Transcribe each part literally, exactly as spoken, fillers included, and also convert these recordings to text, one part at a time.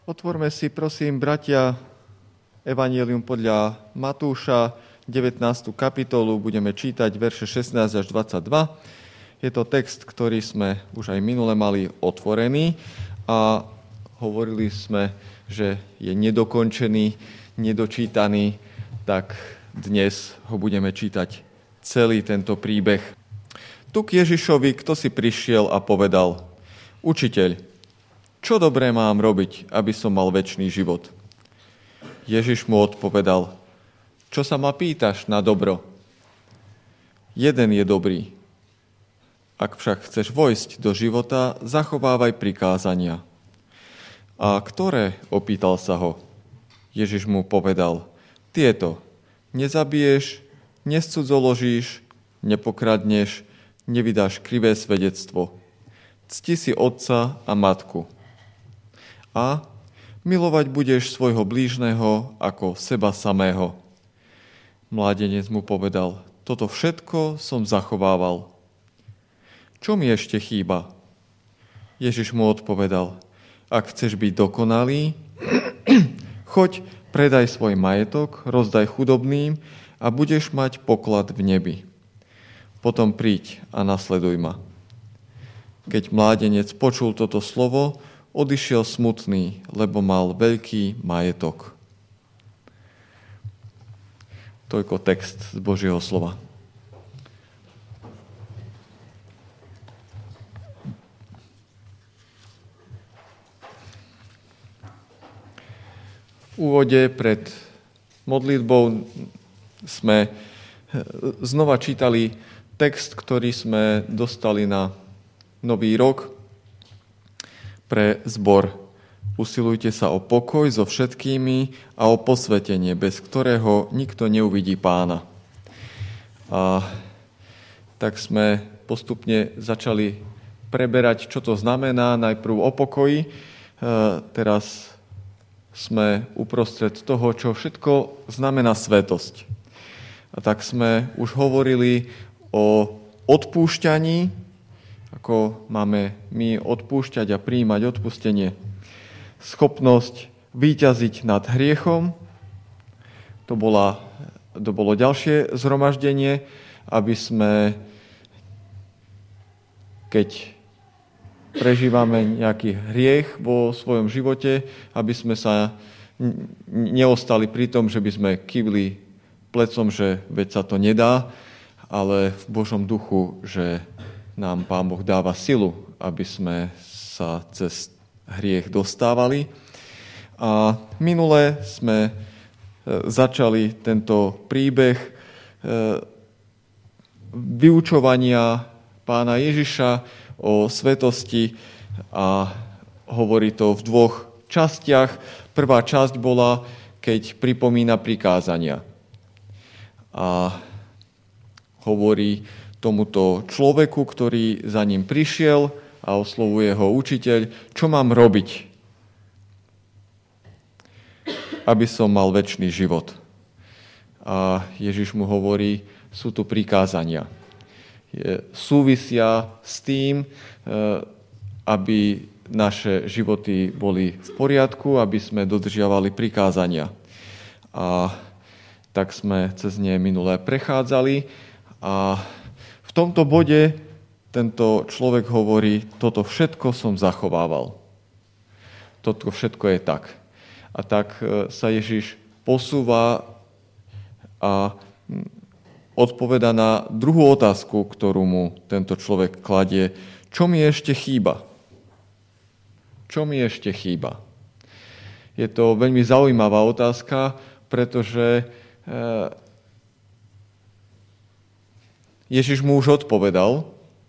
Otvorme si, prosím, bratia, Evanjelium podľa Matúša, devätnástu kapitolu, budeme čítať verše šestnásť až dvadsaťdva. Je to text, ktorý sme už aj minule mali otvorený a hovorili sme, že je nedokončený, nedočítaný, tak dnes ho budeme čítať celý tento príbeh. Tu k Ježišovi kto si prišiel a povedal: Učiteľ, čo dobré mám robiť, aby som mal večný život? Ježiš mu odpovedal: Čo sa ma pýtaš na dobro? Jeden je dobrý. Ak však chceš vojsť do života, zachovávaj prikázania. A ktoré? Opýtal sa ho. Ježiš mu povedal: Tieto. Nezabiješ, nescudzoložíš, nepokradneš, nevydáš krivé svedectvo. Cti si otca a matku. A milovať budeš svojho blížneho ako seba samého. Mládenec mu povedal: Toto všetko som zachovával. Čo mi ešte chýba? Ježiš mu odpovedal: Ak chceš byť dokonalý, choď, predaj svoj majetok, rozdaj chudobným a budeš mať poklad v nebi. Potom príď a nasleduj ma. Keď mládenec počul toto slovo, odišiel smutný, lebo mal veľký majetok. Toľko text z Božieho slova. V úvode pred modlitbou sme znova čítali text, ktorý sme dostali na Nový rok pre zbor. Usilujte sa o pokoj so všetkými a o posvetenie, bez ktorého nikto neuvidí Pána. A tak sme postupne začali preberať, čo to znamená, najprv o pokoji. E, teraz sme uprostred toho, čo všetko znamená svätosť. A tak sme už hovorili o odpúšťaní, ako máme my odpúšťať a prijímať odpustenie. Schopnosť víťaziť nad hriechom. To, bola, to bolo ďalšie zhromaždenie, aby sme, keď prežívame nejaký hriech vo svojom živote, aby sme sa neostali pri tom, že by sme kývli plecom, že veď sa to nedá, ale v Božom duchu, že nám Pán Boh dáva silu, aby sme sa cez hriech dostávali. A minule sme začali tento príbeh vyučovania Pána Ježiša o svetosti a hovorí to v dvoch častiach. Prvá časť bola, keď pripomína prikázania. A hovorí tomuto človeku, ktorý za ním prišiel a oslovuje ho: Učiteľ, čo mám robiť, aby som mal večný život? A Ježiš mu hovorí, sú tu prikázania. Je, súvisia s tým, aby naše životy boli v poriadku, aby sme dodržiavali prikázania. A tak sme cez ne minulé prechádzali a v tomto bode tento človek hovorí: Toto všetko som zachovával. Toto všetko je tak. A tak sa Ježiš posúva a odpoveda na druhú otázku, ktorú mu tento človek kladie: Čo mi ešte chýba? Čo mi ešte chýba? Je to veľmi zaujímavá otázka, pretože Ježiš mu už odpovedal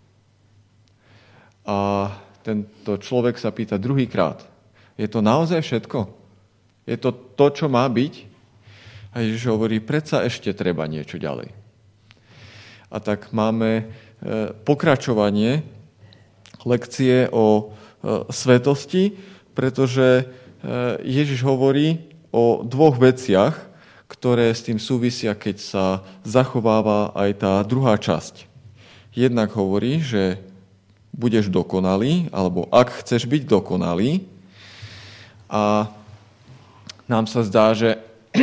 a tento človek sa pýta druhýkrát: Je to naozaj všetko? Je to to, čo má byť? A Ježiš hovorí: Predsa ešte treba niečo ďalej. A tak máme pokračovanie lekcie o svetosti, pretože Ježiš hovorí o dvoch veciach, ktoré s tým súvisia, keď sa zachováva aj tá druhá časť. Jednak hovorí, že budeš dokonalý, alebo ak chceš byť dokonalý, A nám sa zdá, že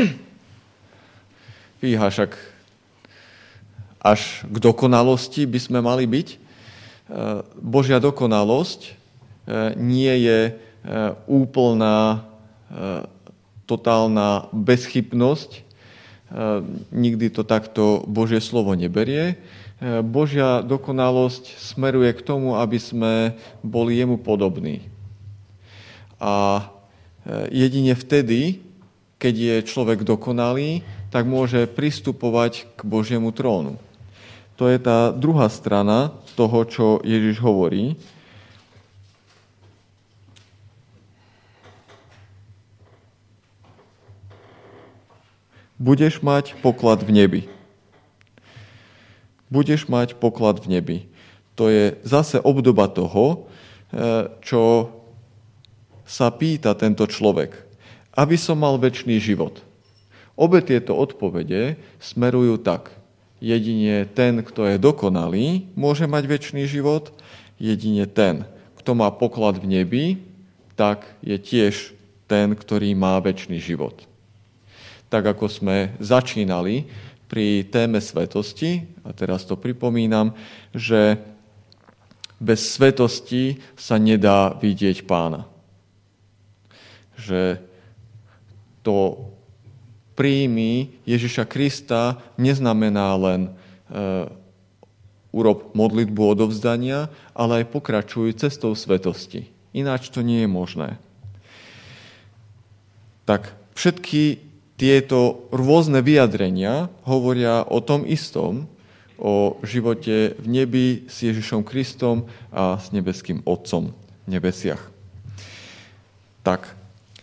fíha, však až k dokonalosti by sme mali byť. Božia dokonalosť nie je úplná, totálna bezchybnosť. Nikdy to takto Božie slovo neberie. Božia dokonalosť smeruje k tomu, aby sme boli jemu podobní. A jedine vtedy, keď je človek dokonalý, tak môže pristupovať k Božiemu trónu. To je tá druhá strana toho, čo Ježiš hovorí. Budeš mať poklad v nebi. Budeš mať poklad v nebi. To je zase obdoba toho, čo sa pýta tento človek. Aby som mal večný život. Obe tieto odpovede smerujú tak. Jedine ten, kto je dokonalý, môže mať večný život. Jedine ten, kto má poklad v nebi, tak je tiež ten, ktorý má večný život. Tak ako sme začínali pri téme svetosti, a teraz to pripomínam, že bez svetosti sa nedá vidieť Pána. Že to príjmi Ježiša Krista neznamená len e, urob modlitbu odovzdania, ale aj pokračuj cestou svetosti. Ináč to nie je možné. Tak všetky tieto rôzne vyjadrenia hovoria o tom istom, o živote v nebi s Ježišom Kristom a s nebeským Otcom v nebesiach. Tak,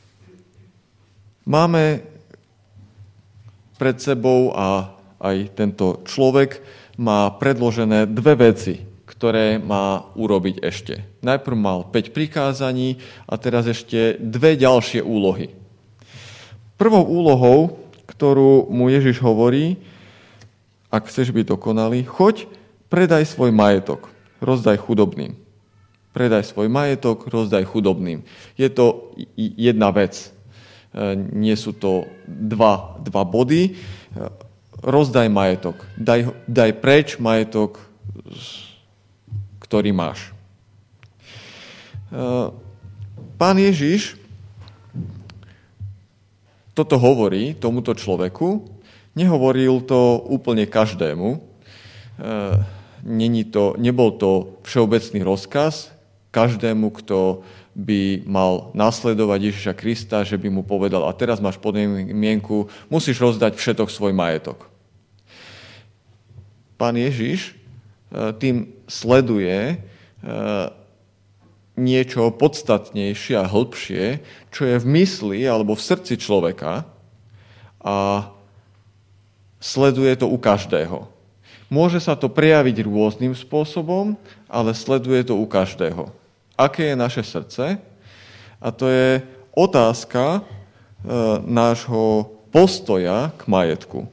máme pred sebou a aj tento človek má predložené dve veci, ktoré má urobiť ešte. Najprv mal päť prikázaní a teraz ešte dve ďalšie úlohy. Prvou úlohou, ktorú mu Ježiš hovorí, ak chceš byť dokonalý, choď, predaj svoj majetok, rozdaj chudobným. Predaj svoj majetok, rozdaj chudobným. Je to jedna vec. Nie sú to dva, dva body. Rozdaj majetok. Daj, daj preč majetok, ktorý máš. Pán Ježiš toto hovorí tomuto človeku. Nehovoril to úplne každému. Není to, nebol to všeobecný rozkaz každému, kto by mal nasledovať Ježiša Krista, že by mu povedal, a teraz máš podmienku, musíš rozdať všetok svoj majetok. Pán Ježiš tým sleduje niečo podstatnejšie a hĺbšie, čo je v mysli alebo v srdci človeka a sleduje to u každého. Môže sa to prejaviť rôznym spôsobom, ale sleduje to u každého. Aké je naše srdce? A to je otázka e, nášho postoja k majetku.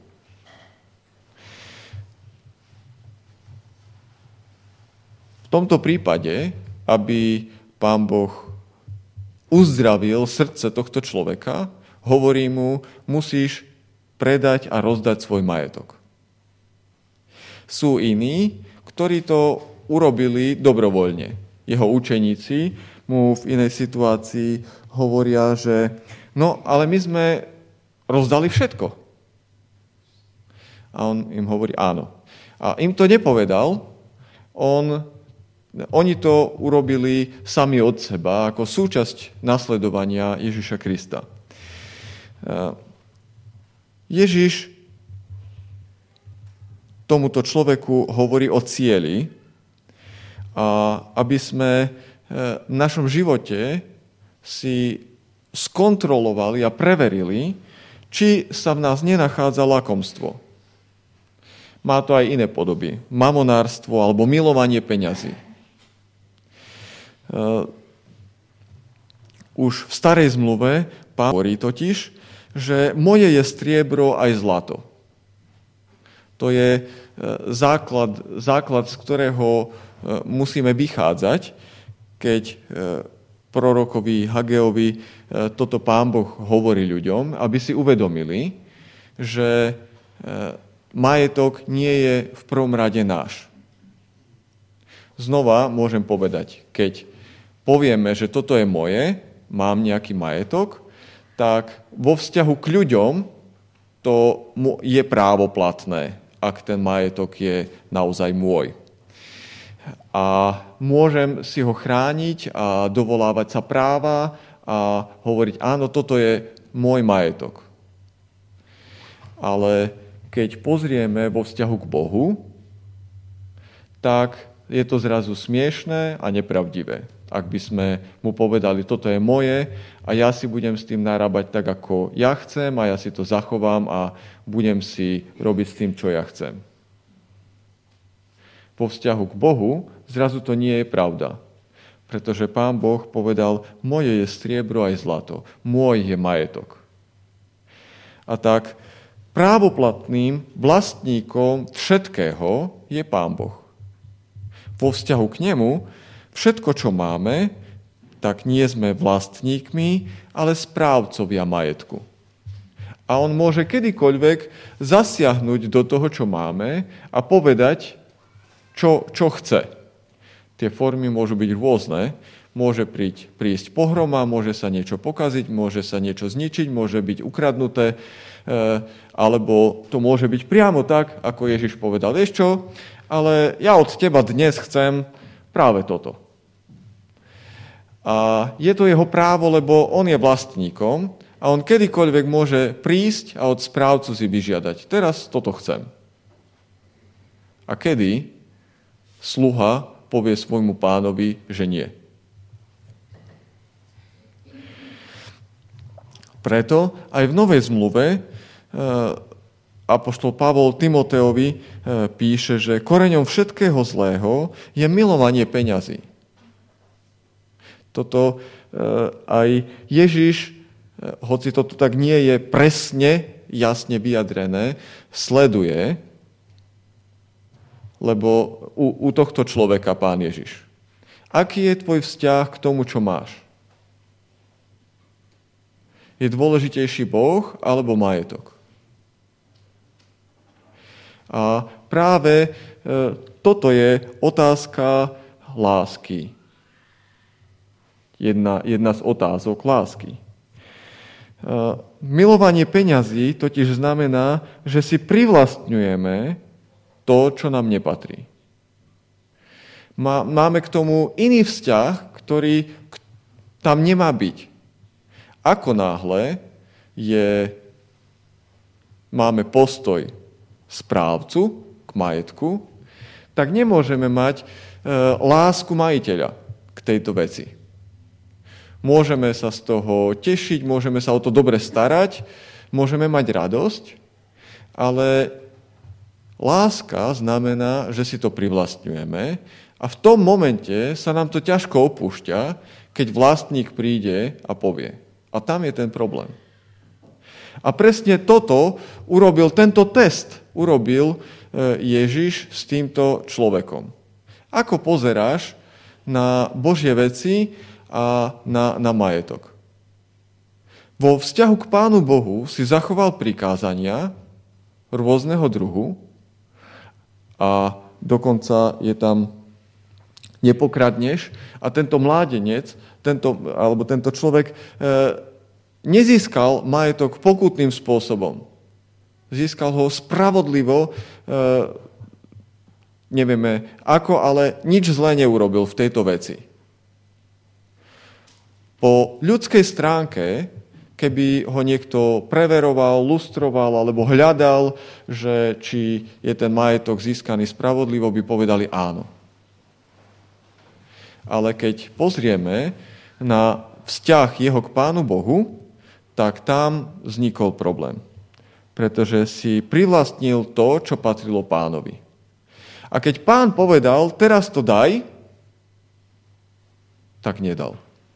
V tomto prípade, aby Pán Boh uzdravil srdce tohto človeka, hovorí mu, musíš predať a rozdať svoj majetok. Sú iní, ktorí to urobili dobrovoľne. Jeho učeníci mu v inej situácii hovoria, že no, ale my sme rozdali všetko. A on im hovorí áno. A im to nepovedal, on Oni to urobili sami od seba, ako súčasť nasledovania Ježiša Krista. Ježiš tomuto človeku hovorí o cieli, a aby sme v našom živote si skontrolovali a preverili, či sa v nás nenachádza lakomstvo. Má to aj iné podoby. Mamonárstvo alebo milovanie peňazí. Uh, už v starej zmluve Pán hovorí totiž, že moje je striebro aj zlato. To je uh, základ, základ, z ktorého uh, musíme vychádzať, keď uh, prorokovi Hageovi toto Pán Boh hovorí ľuďom, aby si uvedomili, že majetok nie je v prvom rade náš. Znova môžem povedať, keď povieme, že toto je moje, mám nejaký majetok, tak vo vzťahu k ľuďom to je právoplatné, ak ten majetok je naozaj môj. A môžem si ho chrániť a dovolávať sa práva a hovoriť, áno, toto je môj majetok. Ale keď pozrieme vo vzťahu k Bohu, tak je to zrazu smiešné a nepravdivé. Ak by sme mu povedali, toto je moje a ja si budem s tým narábať tak, ako ja chcem a ja si to zachovám a budem si robiť s tým, čo ja chcem. Vo vzťahu k Bohu zrazu to nie je pravda. Pretože Pán Boh povedal, moje je striebro aj zlato, môj je majetok. A tak právoplatným vlastníkom všetkého je Pán Boh. Vo vzťahu k nemu všetko, čo máme, tak nie sme vlastníkmi, ale správcovia majetku. A on môže kedykoľvek zasiahnuť do toho, čo máme a povedať, čo, čo chce. Tie formy môžu byť rôzne. Môže príť, prísť pohroma, môže sa niečo pokaziť, môže sa niečo zničiť, môže byť ukradnuté, alebo to môže byť priamo tak, ako Ježiš povedal, vieš čo, ale ja od teba dnes chcem práve toto. A je to jeho právo, lebo on je vlastníkom a on kedykoľvek môže prísť a od správcu si vyžiadať. Teraz toto chcem. A kedy sluha povie svojmu pánovi, že nie. Preto aj v Novej zmluve apoštol Pavol Timoteovi píše, že koreňom všetkého zlého je milovanie peňazí. Toto aj Ježiš, hoci toto tak nie je presne, jasne vyjadrené, sleduje, lebo u, u tohto človeka Pán Ježiš. Aký je tvoj vzťah k tomu, čo máš? Je dôležitejší Boh alebo majetok? A práve e, toto je otázka lásky. Jedna, jedna z otázok lásky. E, milovanie peňazí totiž znamená, že si privlastňujeme to, čo nám nepatrí. Má, máme k tomu iný vzťah, ktorý tam nemá byť. Ako náhle je, máme postoj správcu k majetku, tak nemôžeme mať e, lásku majiteľa k tejto veci. Môžeme sa z toho tešiť, môžeme sa o to dobre starať, môžeme mať radosť, ale láska znamená, že si to privlastňujeme a v tom momente sa nám to ťažko opúšťa, keď vlastník príde a povie. A tam je ten problém. A presne toto urobil, tento test urobil Ježiš s týmto človekom. Ako pozeráš na Božie veci a na, na majetok? Vo vzťahu k Pánu Bohu si zachoval prikázania rôzneho druhu a dokonca je tam nepokradneš a tento mládenec, tento, alebo tento človek e, nezískal majetok pokutným spôsobom. Získal ho spravodlivo, e, nevieme ako, ale nič zlé neurobil v tejto veci. Po ľudskej stránke, keby ho niekto preveroval, lustroval alebo hľadal, že či je ten majetok získaný spravodlivo, by povedali áno. Ale keď pozrieme na vzťah jeho k Pánu Bohu, tak tam vznikol problém. Pretože si privlastnil to, čo patrilo Pánovi. A keď Pán povedal, teraz to daj, tak nedal.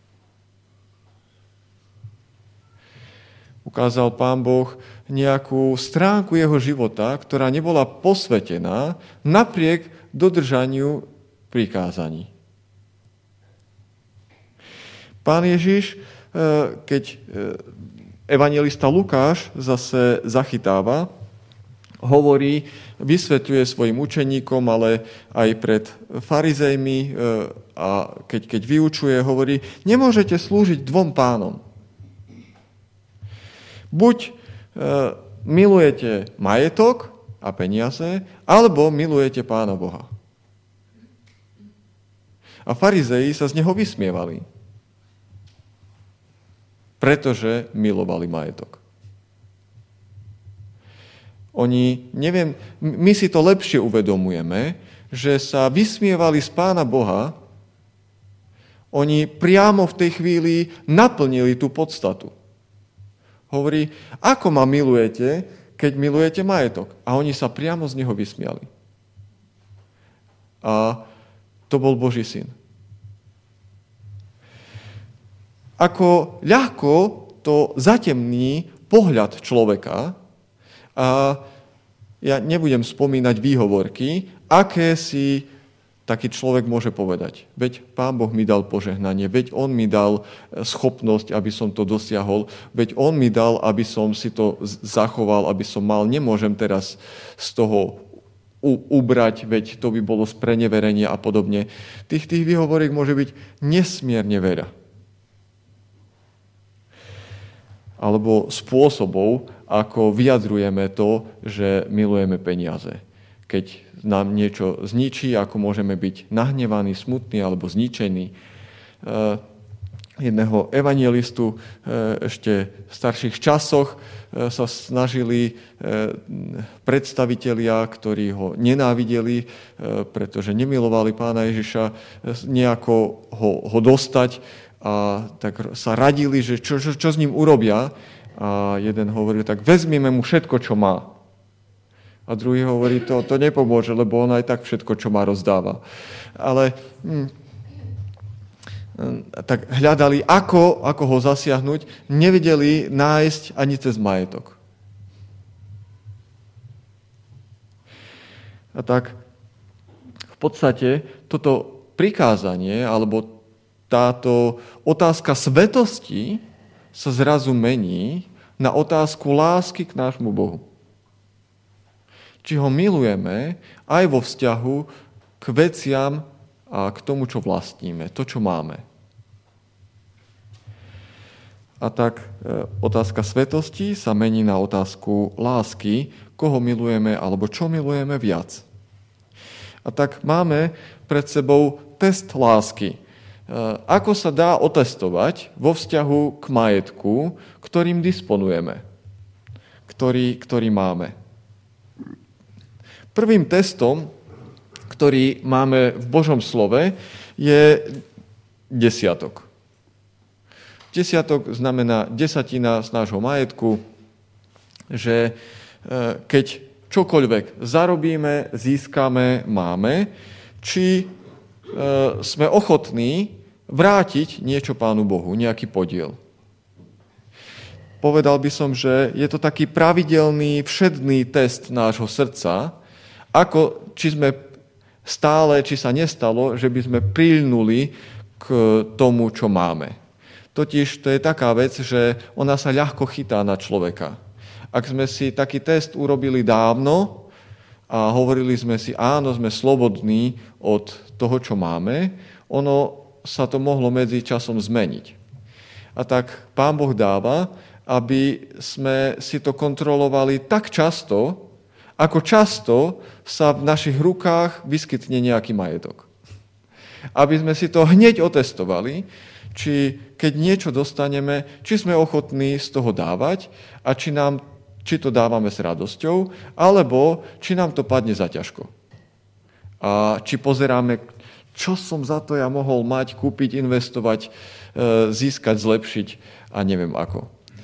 Ukázal Pán Boh nejakú stránku jeho života, ktorá nebola posvetená napriek dodržaniu prikázaní. Pán Ježiš, keď evanjelista Lukáš zase zachytáva, hovorí, vysvetľuje svojim učeníkom, ale aj pred farizejmi a keď, keď vyučuje, hovorí, nemôžete slúžiť dvom pánom. Buď milujete majetok a peniaze, alebo milujete Pána Boha. A farizeji sa z neho vysmievali, pretože milovali majetok. Oni, neviem, my si to lepšie uvedomujeme, že sa vysmievali z Pána Boha, oni priamo v tej chvíli naplnili tú podstatu. Hovorí, ako ma milujete, keď milujete majetok? A oni sa priamo z neho vysmiali. A to bol Boží syn. Ako ľahko to zatemní pohľad človeka, a ja nebudem spomínať výhovorky, aké si taký človek môže povedať. Veď Pán Boh mi dal požehnanie, veď On mi dal schopnosť, aby som to dosiahol, veď On mi dal, aby som si to zachoval, aby som mal. Nemôžem teraz z toho ubrať, veď to by bolo spreneverenie a podobne. Tých, tých výhovoriek môže byť nesmierne veľa. Alebo spôsobov, ako vyjadrujeme to, že milujeme peniaze. Keď nám niečo zničí, ako môžeme byť nahnevaní, smutní alebo zničení. Jedného evangelistu ešte v starších časoch sa snažili predstavitelia, ktorí ho nenávideli, pretože nemilovali Pána Ježiša, nejako ho, ho dostať, a tak sa radili, že čo, čo, čo s ním urobia. A jeden hovoril, tak vezmime mu všetko, čo má. A druhý hovorí, to, to nepomôže, lebo on aj tak všetko, čo má, rozdáva. Ale hm, tak hľadali, ako, ako ho zasiahnuť, nevedeli nájsť ani cez majetok. A tak v podstate toto prikázanie, alebo táto otázka svetosti sa zrazu mení na otázku lásky k nášmu Bohu. Či ho milujeme aj vo vzťahu k veciam a k tomu, čo vlastníme, to, čo máme. A tak e, otázka svetosti sa mení na otázku lásky, koho milujeme alebo čo milujeme viac. A tak máme pred sebou test lásky. Ako sa dá otestovať vo vzťahu k majetku, ktorým disponujeme, ktorý, ktorý máme. Prvým testom, ktorý máme v Božom slove, je desiatok. Desiatok znamená desatina z nášho majetku, že keď čokoľvek zarobíme, získame, máme, či sme ochotní vrátiť niečo Pánu Bohu, nejaký podiel. Povedal by som, že je to taký pravidelný, všedný test nášho srdca, ako či sme stále, či sa nestalo, že by sme prilnuli k tomu, čo máme. Totiž to je taká vec, že ona sa ľahko chytá na človeka. Ak sme si taký test urobili dávno a hovorili sme si, áno, sme slobodní od toho, čo máme, ono sa to mohlo medzi časom zmeniť. A tak Pán Boh dáva, aby sme si to kontrolovali tak často, ako často sa v našich rukách vyskytne nejaký majetok. Aby sme si to hneď otestovali, či keď niečo dostaneme, či sme ochotní z toho dávať a či, nám, či to dávame s radosťou, alebo či nám to padne za ťažko. A či pozeráme, čo som za to ja mohol mať, kúpiť, investovať, získať, zlepšiť a neviem ako.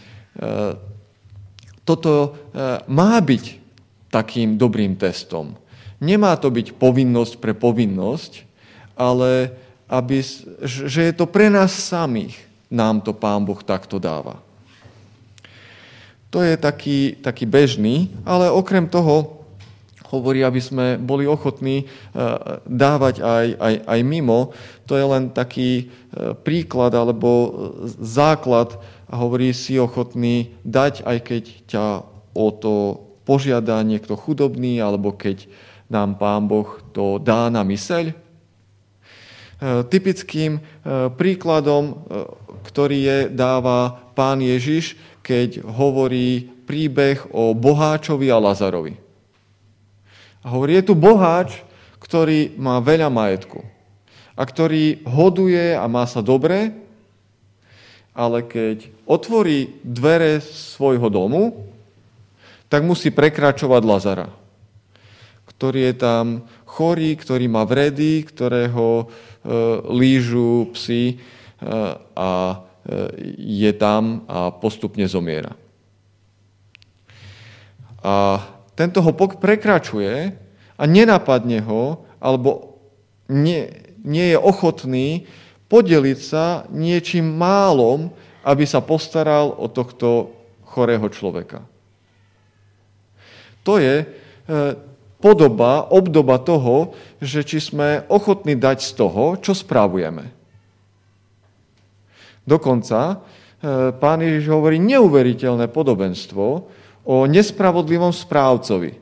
Toto má byť takým dobrým testom. Nemá to byť povinnosť pre povinnosť, ale aby, že je to pre nás samých, nám to Pán Boh takto dáva. To je taký, taký bežný, ale okrem toho hovorí, aby sme boli ochotní dávať aj, aj, aj mimo. To je len taký príklad alebo základ a hovorí, si ochotný dať, aj keď ťa o to požiada niekto chudobný, alebo keď nám Pán Boh to dá na myseľ. Typickým príkladom, ktorý je, dáva Pán Ježiš, keď hovorí príbeh o boháčovi a Lazarovi. A hovorí, je tu boháč, ktorý má veľa majetku a ktorý hoduje a má sa dobre, ale keď otvorí dvere svojho domu, tak musí prekračovať Lazara, ktorý je tam chorý, ktorý má vredy, ktorého e, lížu psi e, a e, je tam a postupne zomiera. A tento ho prekračuje a nenapadne ho, alebo nie, nie je ochotný podeliť sa niečím málom, aby sa postaral o tohto chorého človeka. To je e, podoba, obdoba toho, že či sme ochotní dať z toho, čo spravujeme. Dokonca e, Pán Ježiš hovorí neuveriteľné podobenstvo o nespravodlivom správcovi,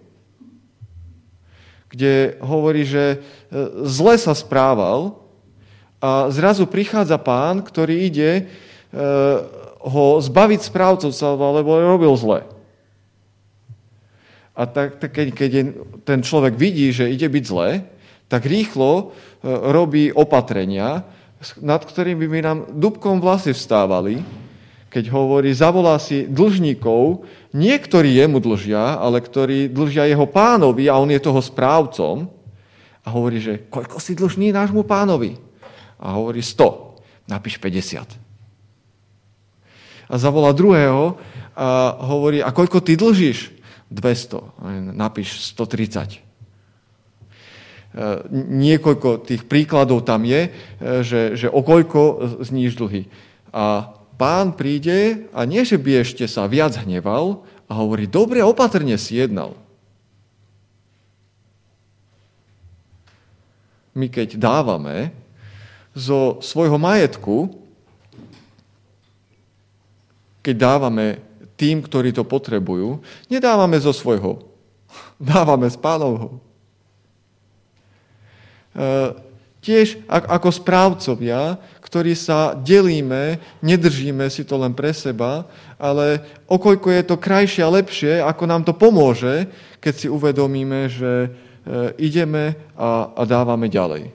kde hovorí, že zle sa správal a zrazu prichádza pán, ktorý ide e, ho zbaviť správcovca, lebo robil zle. A tak, tak keď, keď je, ten človek vidí, že ide byť zle, tak rýchlo e, robí opatrenia, nad ktorými by nám dúbkom vlasy vstávali, keď hovorí, zavolá si dlžníkov, nie ktorí jemu dlžia, ale ktorí dlžia jeho pánovi a on je toho správcom. A hovorí, že koľko si dlžní nášmu pánovi? A hovorí sto, napíš päťdesiat. A zavolá druhého a hovorí, a koľko ty dlžíš? dvesto, napíš sto tridsať. Niekoľko tých príkladov tam je, že, že o koľko zníš dlhy. A pán príde a nie, že by ešte sa viac hneval a hovorí, dobre, opatrne si jednal. My keď dávame zo svojho majetku, keď dávame tým, ktorí to potrebujú, nedávame zo svojho, dávame z Pánovho. E, tiež ako správcovia, ktorí sa delíme, nedržíme si to len pre seba, ale okoľko je to krajšie a lepšie, ako nám to pomôže, keď si uvedomíme, že e, ideme a, a dávame ďalej.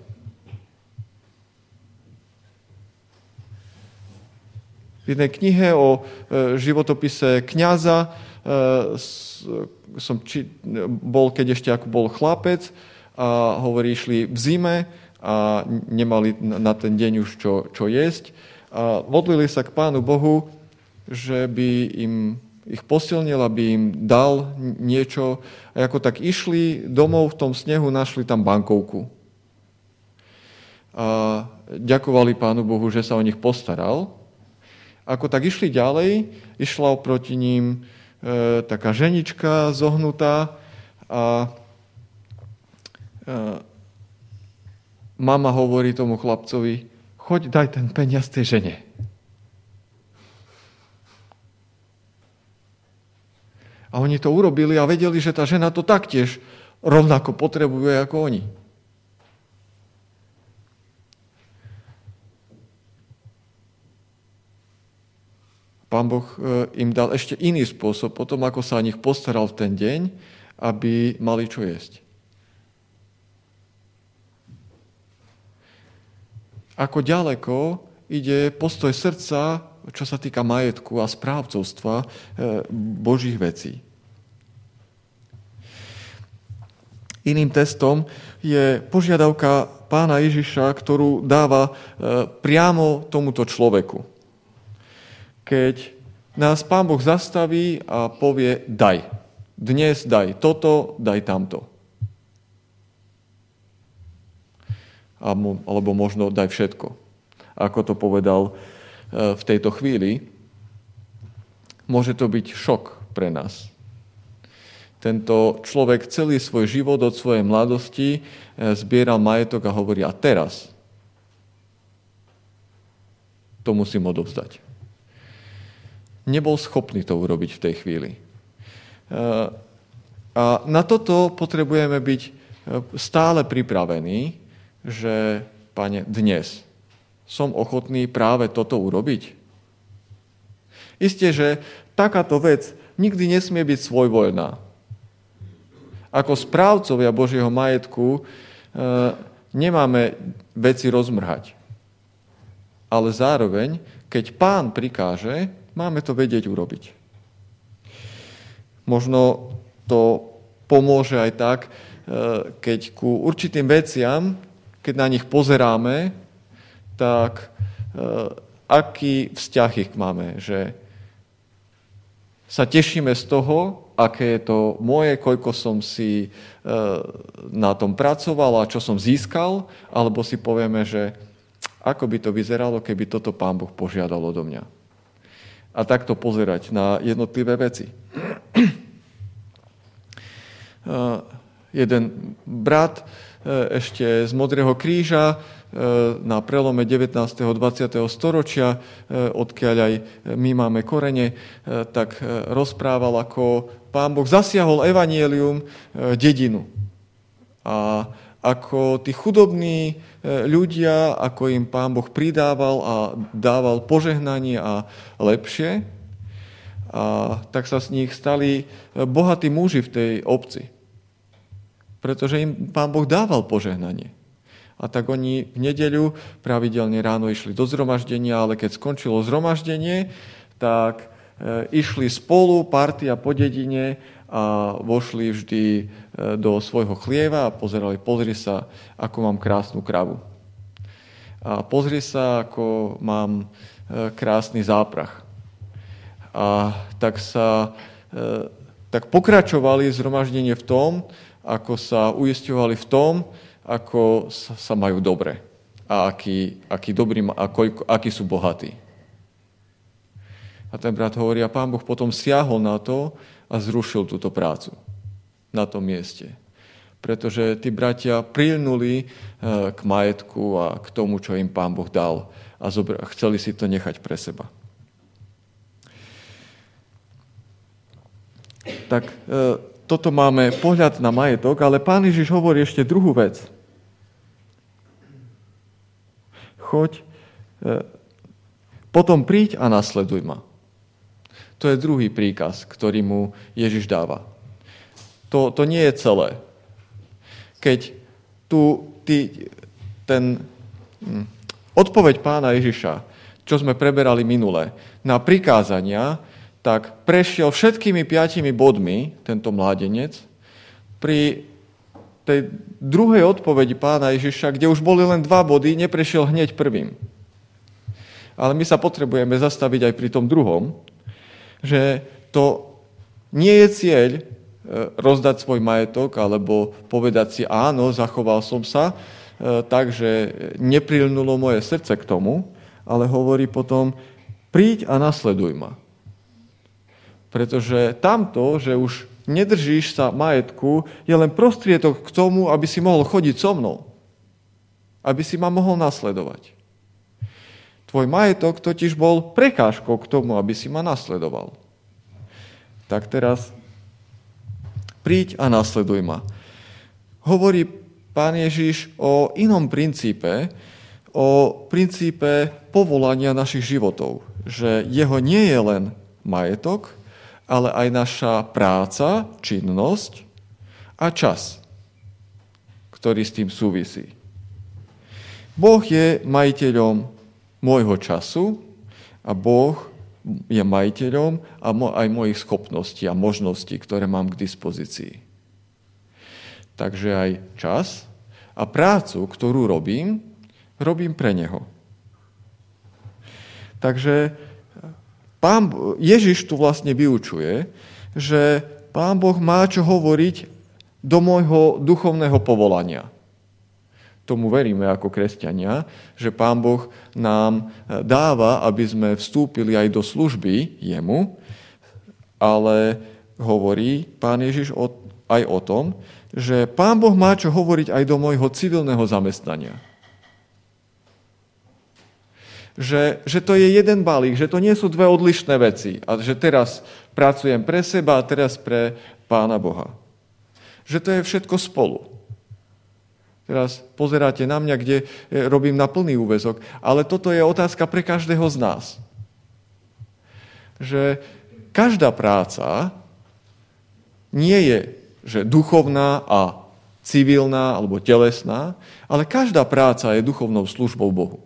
V jednej knihe o e, životopise kňaza e, som či, bol, keď ešte ako bol chlapec, a hovorí, išli v zime a nemali na ten deň už čo, čo jesť. A modlili sa k Pánu Bohu, že by im ich posilnil, aby im dal niečo. A ako tak išli domov v tom snehu, našli tam bankovku. A ďakovali Pánu Bohu, že sa o nich postaral. Ako tak išli ďalej, išla oproti ním e, taká ženička zohnutá a e, mama hovorí tomu chlapcovi, choď, daj ten peniaz tej žene. A oni to urobili a vedeli, že tá žena to taktiež rovnako potrebuje ako oni. Pán Boh im dal ešte iný spôsob, potom ako sa o nich postaral v ten deň, aby mali čo jesť. Ako ďaleko ide postoj srdca, čo sa týka majetku a správcovstva Božích vecí. Iným testom je požiadavka Pána Ježiša, ktorú dáva priamo tomuto človeku. Keď nás Pán Boh zastaví a povie daj. Dnes daj toto, daj tamto. Alebo možno daj všetko. Ako to povedal v tejto chvíli, môže to byť šok pre nás. Tento človek celý svoj život od svojej mladosti zbieral majetok a hovorí, a teraz to musím odovzdať. Nebol schopný to urobiť v tej chvíli. A na toto potrebujeme byť stále pripravení, že, Pane, dnes som ochotný práve toto urobiť. Isté, že takáto vec nikdy nesmie byť svojvoľná. Ako správcovia Božieho majetku e, nemáme veci rozmrhať. Ale zároveň, keď Pán prikáže, máme to vedieť urobiť. Možno to pomôže aj tak, e, keď ku určitým veciam, keď na nich pozeráme, tak e, aký vzťah ich máme, že sa tešíme z toho, aké je to moje, koľko som si e, na tom pracoval a čo som získal, alebo si povieme, že ako by to vyzeralo, keby toto Pán Boh požiadal odo mňa. A takto pozerať na jednotlivé veci. e, jeden brat e, ešte z Modrého kríža na prelome devätnásteho a dvadsiateho storočia, odkiaľ aj my máme korene, tak rozprával, ako Pán Boh zasiahol evanjelium dedinu. A ako tí chudobní ľudia, ako im Pán Boh pridával a dával požehnanie a lepšie, a tak sa z nich stali bohatí muži v tej obci. Pretože im Pán Boh dával požehnanie. A tak oni v nedeľu pravidelne ráno išli do zhromaždenia, ale keď skončilo zhromaždenie, tak e, išli spolu, partia po dedine a vošli vždy e, do svojho chlieva a pozerali, pozri sa, ako mám krásnu kravu. A pozri sa, ako mám e, krásny záprach. A tak sa e, tak pokračovali zhromaždenie v tom, ako sa uisťovali v tom, ako sa majú dobre a aký, aký, dobrý, ako, aký sú bohatí. A ten brat hovorí, a Pán Boh potom siahol na to a zrušil túto prácu na tom mieste. Pretože tí bratia prilnuli k majetku a k tomu, čo im Pán Boh dal a chceli si to nechať pre seba. Tak toto máme pohľad na majetok, ale Pán Ježiš hovorí ešte druhú vec. Choď, e, potom príď a nasleduj ma. To je druhý príkaz, ktorý mu Ježiš dáva. To, to nie je celé. Keď tu ty, ten hm, odpoveď Pána Ježiša, čo sme preberali minule, na prikázania, tak prešiel všetkými piatimi bodmi tento mládenec. Pri tej druhej odpovedi Pána Ježiša, kde už boli len dva body, neprešiel hneď prvým. Ale my sa potrebujeme zastaviť aj pri tom druhom, že to nie je cieľ rozdať svoj majetok alebo povedať si, áno, zachoval som sa, takže neprilnulo moje srdce k tomu, ale hovorí potom, príď a nasleduj ma. Pretože tamto, že už nedržíš sa majetku, je len prostriedok k tomu, aby si mohol chodiť so mnou. Aby si ma mohol nasledovať. Tvoj majetok totiž bol prekážkou k tomu, aby si ma nasledoval. Tak teraz príď a nasleduj ma. Hovorí Pán Ježiš o inom princípe, o princípe povolania našich životov. Že jeho nie je len majetok, ale aj naša práca, činnosť a čas, ktorý s tým súvisí. Boh je majiteľom môjho času a Boh je majiteľom aj mojich schopností a možností, ktoré mám k dispozícii. Takže aj čas a prácu, ktorú robím, robím pre Neho. Takže Pán Ježiš tu vlastne vyučuje, že Pán Boh má čo hovoriť do môjho duchovného povolania. Tomu veríme ako kresťania, že Pán Boh nám dáva, aby sme vstúpili aj do služby jemu, ale hovorí Pán Ježiš o, aj o tom, že Pán Boh má čo hovoriť aj do môjho civilného zamestnania. Že, že to je jeden balík, že to nie sú dve odlišné veci a že teraz pracujem pre seba a teraz pre Pána Boha. Že to je všetko spolu. Teraz pozeráte na mňa, kde robím na plný úväzok, ale toto je otázka pre každého z nás. Že každá práca nie je že duchovná a civilná alebo telesná, ale každá práca je duchovnou službou Bohu.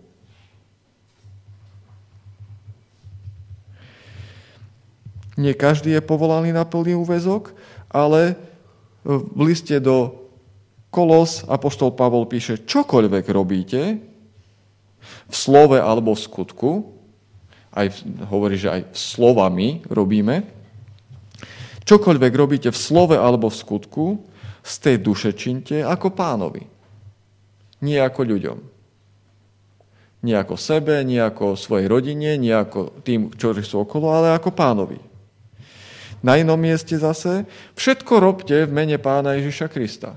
Nie každý je povolaný na plný úväzok, ale v liste do Kolos apoštol Pavol píše, čokoľvek robíte, v slove alebo v skutku, aj hovorí, že aj slovami robíme, čokoľvek robíte v slove alebo v skutku, z tej duše činte ako Pánovi. Nie ako ľuďom. Nie ako sebe, nie ako svojej rodine, nie ako tým, ktorí sú okolo, ale ako Pánovi. Na inom mieste zase, všetko robte v mene Pána Ježiša Krista.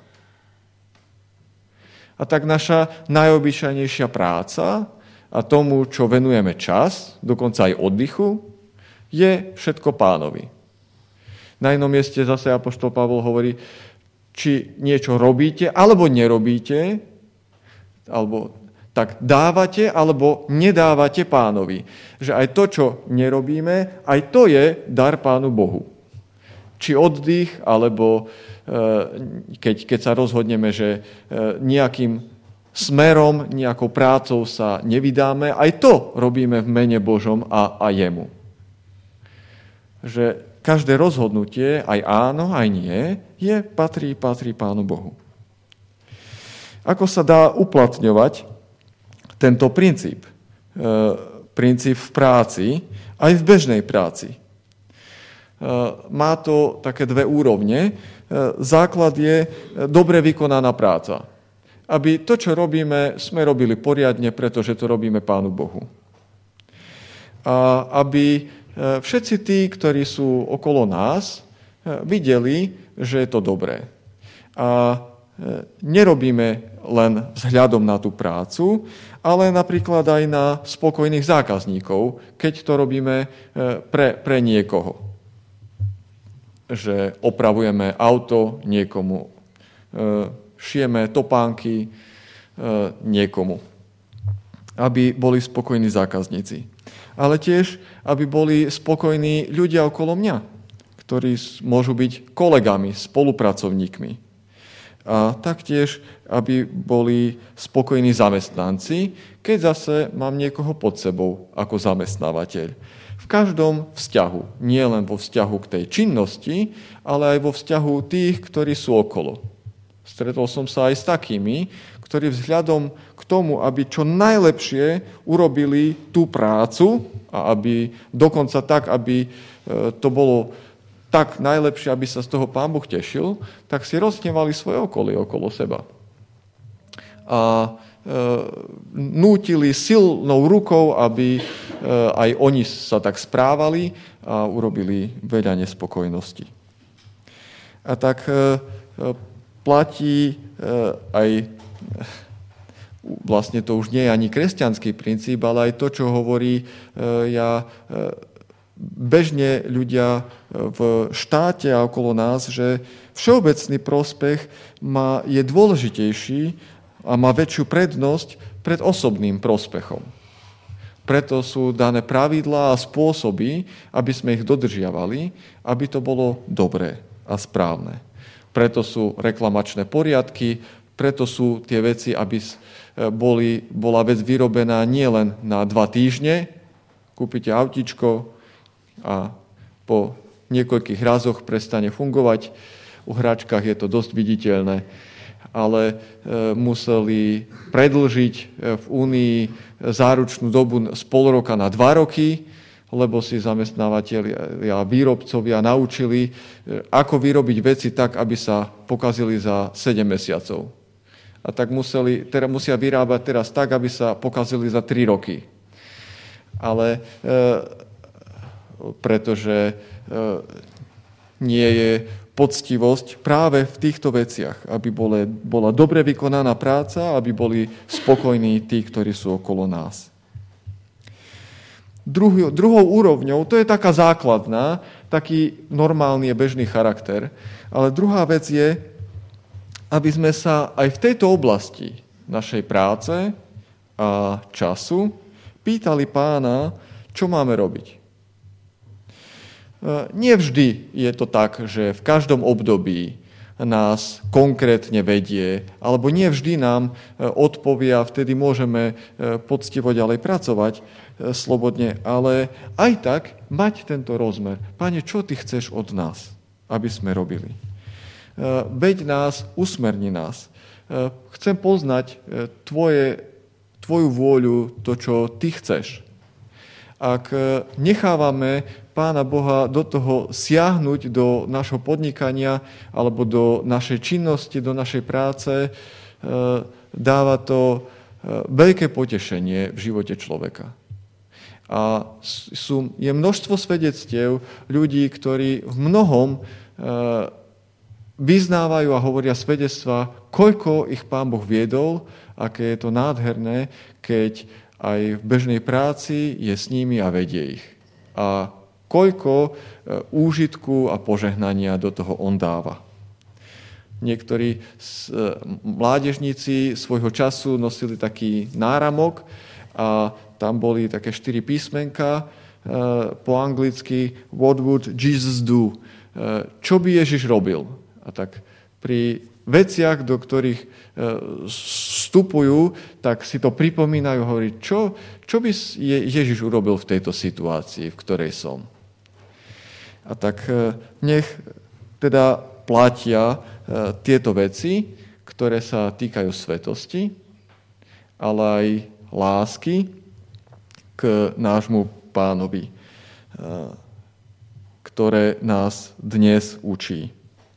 A tak naša najobyčajnejšia práca a tomu, čo venujeme čas, dokonca aj oddychu, je všetko Pánovi. Na inom mieste zase apoštol Pavol hovorí, či niečo robíte, alebo nerobíte, alebo tak dávate, alebo nedávate Pánovi. Že aj to, čo nerobíme, aj to je dar Pánu Bohu. Či oddych, alebo Keď, keď sa rozhodneme, že nejakým smerom, nejakou prácou sa nevydáme, aj to robíme v mene Božom a, a jemu. Že každé rozhodnutie, aj áno, aj nie, je patrí, patrí Pánu Bohu. Ako sa dá uplatňovať tento princíp? Princíp v práci, aj v bežnej práci. Má to také dve úrovne. Základ je dobre vykonaná práca. Aby to, čo robíme, sme robili poriadne, pretože to robíme Pánu Bohu. A aby všetci tí, ktorí sú okolo nás, videli, že je to dobré. A nerobíme len vzhľadom na tú prácu, ale napríklad aj na spokojných zákazníkov, keď to robíme pre, pre niekoho. Že opravujeme auto niekomu, šijeme topánky niekomu, aby boli spokojní zákazníci. Ale tiež, aby boli spokojní ľudia okolo mňa, ktorí môžu byť kolegami, spolupracovníkmi. A taktiež, aby boli spokojní zamestnanci, keď zase mám niekoho pod sebou ako zamestnávateľ. V každom vzťahu, nie len vo vzťahu k tej činnosti, ale aj vo vzťahu tých, ktorí sú okolo. Stretol som sa aj s takými, ktorí vzhľadom k tomu, aby čo najlepšie urobili tú prácu a aby dokonca tak, aby to bolo tak najlepšie, aby sa z toho Pán Boh tešil, tak si rozhnevali svoje okolie okolo seba. A nútili silnou rukou, aby aj oni sa tak správali a urobili veľa nespokojnosti. A tak platí aj, vlastne to už nie je ani kresťanský princíp, ale aj to, čo hovorí ja, bežne ľudia v štáte a okolo nás, že všeobecný prospech má, je dôležitejší a má väčšiu prednosť pred osobným prospechom. Preto sú dané pravidlá a spôsoby, aby sme ich dodržiavali, aby to bolo dobré a správne. Preto sú reklamačné poriadky, preto sú tie veci, aby boli, bola vec vyrobená nielen na dva týždne, kúpite autíčko a po niekoľkých razoch prestane fungovať. U hračkách je to dosť viditeľné, ale museli predĺžiť v Únii záručnú dobu z pol roka na dva roky, lebo si zamestnávateľia a výrobcovia naučili, ako vyrobiť veci tak, aby sa pokazili za sedem mesiacov. A tak museli, teda musia vyrábať teraz tak, aby sa pokazili za tri roky. Ale e, pretože e, nie je poctivosť práve v týchto veciach, aby bole, bola dobre vykonaná práca, aby boli spokojní tí, ktorí sú okolo nás. Druhou, druhou úrovňou, to je taká základná, taký normálny a bežný charakter, ale druhá vec je, aby sme sa aj v tejto oblasti našej práce a času pýtali Pána, čo máme robiť. Nevždy je to tak, že v každom období nás konkrétne vedie, alebo nevždy nám odpovie a vtedy môžeme poctivo ďalej pracovať slobodne, ale aj tak mať tento rozmer. Pane, čo ty chceš od nás, aby sme robili? Veď nás, usmerni nás. Chcem poznať tvoje, tvoju vôľu, to, čo ty chceš. Ak nechávame Pána Boha do toho siahnuť do našho podnikania alebo do našej činnosti, do našej práce, dáva to veľké potešenie v živote človeka. A sú, je množstvo svedectiev ľudí, ktorí v mnohom vyznávajú a hovoria svedectva, koľko ich Pán Boh viedol, aké je to nádherné, keď aj v bežnej práci je s nimi a vedie ich. A koľko úžitku a požehnania do toho on dáva. Niektorí mládežníci svojho času nosili taký náramok a tam boli také štyri písmenka po anglicky What would Jesus do? Čo by Ježiš robil? A tak pri veciach, do ktorých vstupujú, tak si to pripomínajú, hovorí, čo, čo by Ježiš urobil v tejto situácii, v ktorej som. A tak nech teda platia tieto veci, ktoré sa týkajú svetosti, ale aj lásky k nášmu Pánovi, ktoré nás dnes učí.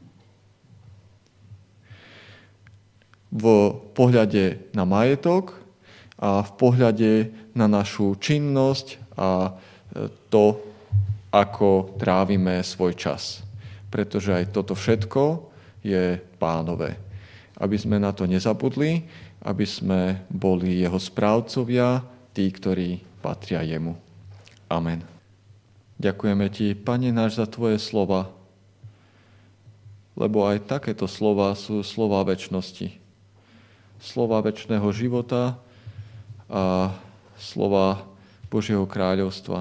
V pohľade na majetok a v pohľade na našu činnosť a to, ako trávime svoj čas. Pretože aj toto všetko je Pánové. Aby sme na to nezabudli, aby sme boli jeho správcovia, tí, ktorí patria jemu. Amen. Ďakujeme ti, Pane náš, za tvoje slova, lebo aj takéto slova sú slova večnosti. Slova večného života a slova Božieho kráľovstva.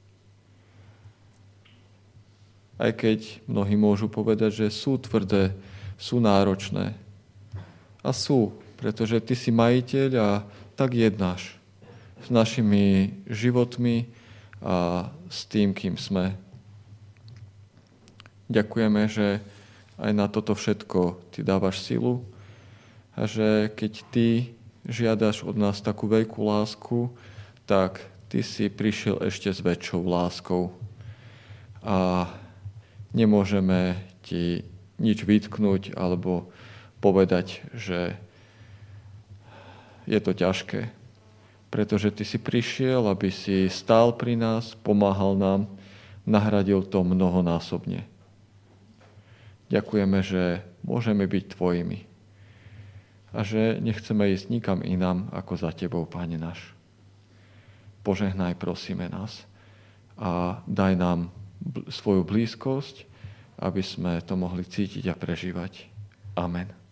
Aj keď mnohí môžu povedať, že sú tvrdé, sú náročné. A sú, pretože ty si majiteľ a tak jednáš s našimi životmi a s tým, kým sme. Ďakujeme, že aj na toto všetko ty dávaš silu a že keď ty žiadaš od nás takú veľkú lásku, tak ty si prišiel ešte s väčšou láskou. A nemôžeme ti nič vytknúť alebo povedať, že je to ťažké. Pretože ty si prišiel, aby si stál pri nás, pomáhal nám, nahradil to mnohonásobne. Ďakujeme, že môžeme byť tvojimi a že nechceme ísť nikam inám ako za tebou, Pane náš. Požehnaj, prosíme nás a daj nám svoju blízkosť, aby sme to mohli cítiť a prežívať. Amen.